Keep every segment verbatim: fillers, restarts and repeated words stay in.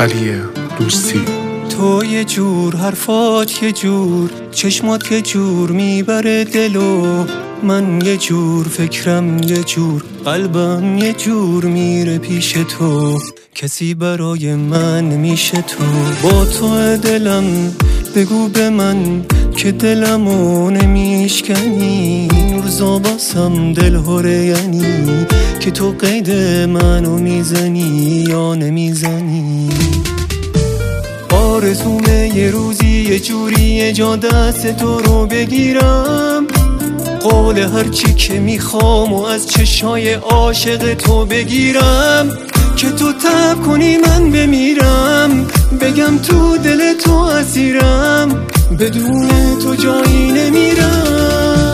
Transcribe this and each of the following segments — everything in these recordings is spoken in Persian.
علی دوستی. تو یه جور، حرفات یه جور، چشمات که جور میبره دلو، من یه جور، فکرم یه جور، قلبم یه جور میره پیش تو. کسی برای من نمیشه تو، با تو دلم بگو به من که دلمو نمیشکنی. روزا باسم دل هره یعنی که تو قید منو میزنی یا نمیزنی. آرزومه یه روزی یه جوری یه جا دست تو رو بگیرم، قول هرچی که میخوام و از چشای عاشق تو بگیرم، که تو تب کنی من بمیرم، بگم تو دل تو اسیرم، بدون تو جایی نمیرم.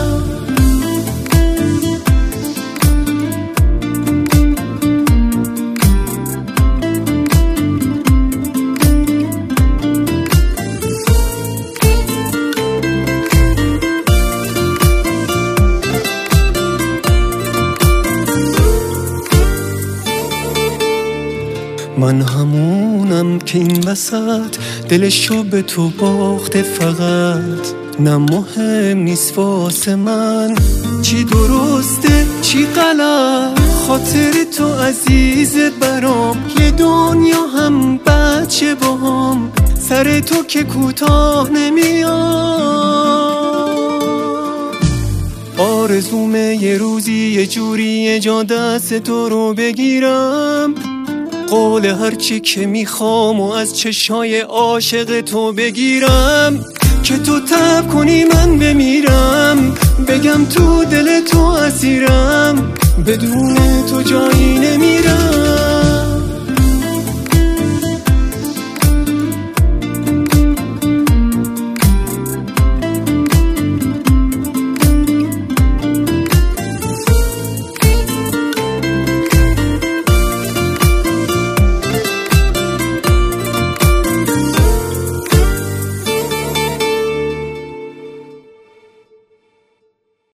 من همونم که این وسط دلشو به تو باخته، فقط نه مهم نیست واسه من چی درسته چی غلط. خاطر تو عزیزه برام، یه دنیا هم بچه باهم، سر تو که کوتاه نمیاد. آرزومه یه روزی یه جوری یه جا دست تو رو بگیرم، قول هرچی که میخوام و از چشای عاشق تو بگیرم، که تو تب کنی من بمیرم، بگم تو دل تو اسیرم، بدون تو جایی